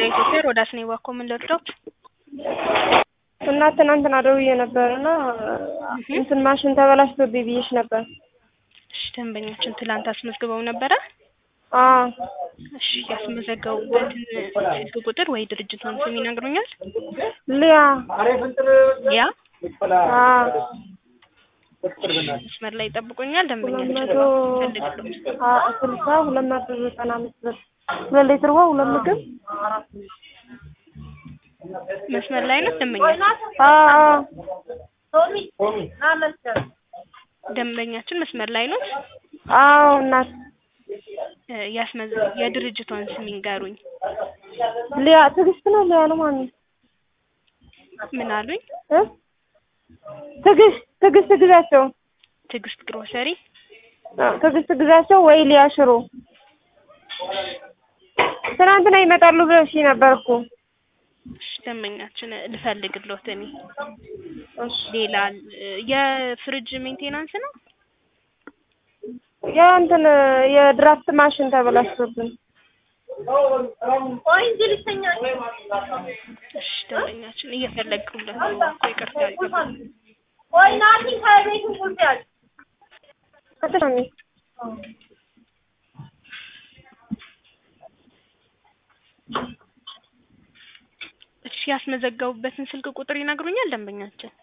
ኢትዮጵያ ሮዳስ ነኝ ባኮ ምን ልርዳዎት? እና ትናንትና ደውዬ ነበርና እንትን ማሽን ተበላሽቶብኝ ብዬሽ ነበር። እሺ ደንበኛችን ትላንት አስመዝግበው ነበረ? አዎ። እሺ ያስመዘገቡበትን ስልክ ቁጥር ወይ ድርጅቱን ስም ይነግሩኛል? ሊያ ሊያ? አዎ። መስመር ላይ ይጠብቁኛል ደንበኛችን ሁለት ሊትር ውሃ 2 ምግብ መስመር ላይ ነው ደንበኛችን? አዎ። ደንበኛችን መስመር ላይ ነው? አዎ እናት የድርጅቷን ስም ይንገሩኝ። ሊያ ትዕግስት ነው ሊያ ነው ማለት ምን አሉኝ? ትዕግስት ግዛቸው። ትዕግስት ግሮሰሪ? ትዕግስት ግዛቸው ወይ ሊያ ሽሮ። ትናንትና ይመጣሉ ብለሽ ነበር እኮ። እሺ ደንበኛችን ልፈልግልዎት እኔ። እሺ ሌላ የፍሪጅ ሜንቴናንስ ነው? ያ እንትን የድራፍት ማሽን ተበላሽቶብን። እሺ ደንበኛችን እየፈለግኩለት ነው እኮ ይቅርታ ይገባል። እሺ ያስመዘገቡበትን ስልክ ቁጥር ይነግሩኛል ደንበኛችን?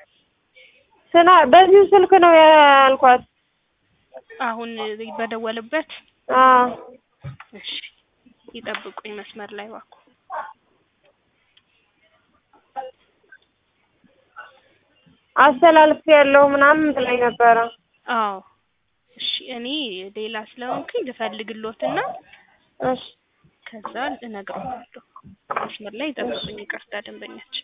በዚህ ስልክ ነው ያልኳት። አሁን በደወልበት? አዎ። እሺ ይጠብቁኝ መስመር ላይ እባክዎ። አስተላልፍ ያለው ምናምን ብላኝ ነበረ። አዎ። እሺ እኔ ሌላ ስለሆንኩኝ ልፈልግልዎትና እሺ ከዛ እነግረዋለሁ። መስመር ላይ ይጠብቁኝ ይቅርታ ደንበኛችን።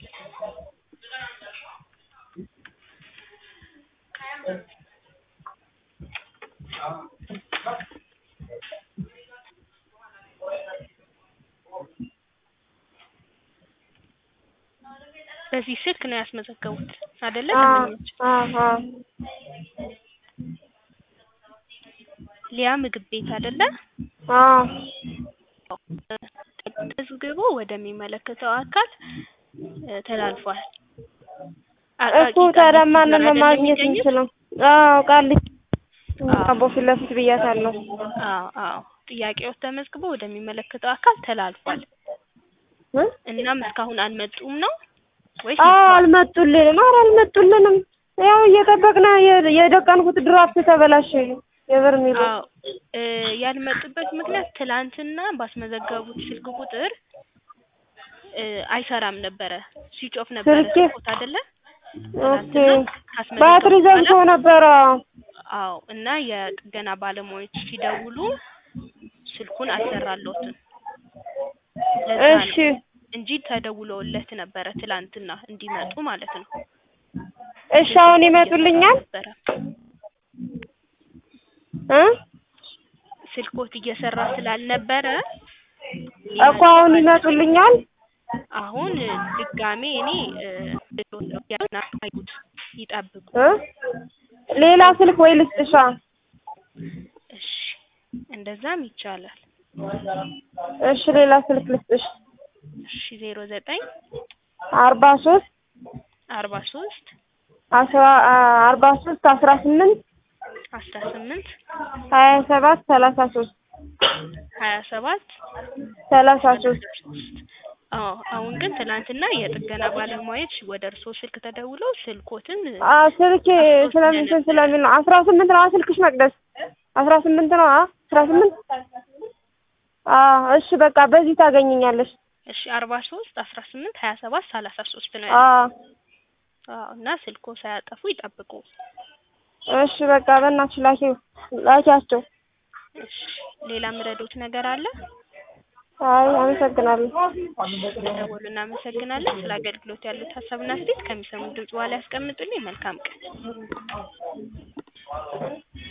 በዚህ ስልክ ነው ያስመዘገቡት አይደለ ደንበኛችን? አዎ። ሊያ ምግብ ቤት አይደለ? አዎ። ተመዝግቦ ወደሚመለከተው አካል ተላልፏል። እኮ ታዲያ ማንን ነው ማግኘት የምችለው? አዎ ቃልች አቦ ፊት ለፊት ብያታለሁ። አዎ ጥያቄው ተመዝግቦ ወደሚመለከተው አካል ተላልፏል። እናም እስካሁን አልመጡም ነው ወይስ? አልመጡልንም። አልመጡልንም። ያው እየጠበቅን የደቀንኩት ድራፍት ተበላሸ። የበርሜሉ ያልመጡበት ምክንያት ትላንትና ባስመዘገቡት ስልክ ቁጥር አይሰራም ነበረ። ስዊች ኦፍ ነበረ ስልኩት አይደለ? ኦኬ ባትሪ ዘግቶ ነበረ። አዎ እና የጥገና ባለሙያዎች ሲደውሉ ስልኩን አልሰራልዎትም። እሺ እንጂ ተደውሎለት ነበረ ትላንትና እንዲመጡ ማለት ነው። እሺ አሁን ይመጡልኛል? ስልኮት እየሰራ ስላልነበረ እኮ አሁን ይመጡልኛል? አሁን ድጋሜ እኔ ያናቃዩት ይጠብቁ። ሌላ ስልክ ወይ ልስጥሻ? እሺ እንደዛም ይቻላል። እሺ ሌላ ስልክ ልስጥሽ? እሺ 09 43 18 18 27 33 አሁን ግን ትናንትና የጥገና ባለሙያዎች ወደ እርስዎ ስልክ ተደውለው ስልኮትን ስልኬ ስለሚል ነው 18 ነው ስልክሽ መቅደስ 18 ነው 18 እሺ በቃ በዚህ ታገኘኛለሽ። እሺ 43 18 27 33 ነው እና ስልኮ ሳያጠፉ ይጠብቁ። እሺ በቃ በእናትሽ ላኪያቸው። እሺ ሌላ ምረዶት ነገር አለ? አይ አመሰግናለሁ። ስለደወሉ እናመሰግናለን። ስለ አገልግሎት ያሉት ሀሳብና አስተያየት ከሚሰሙ ድምጽ በኋላ ያስቀምጡልኝ። መልካም ቀን።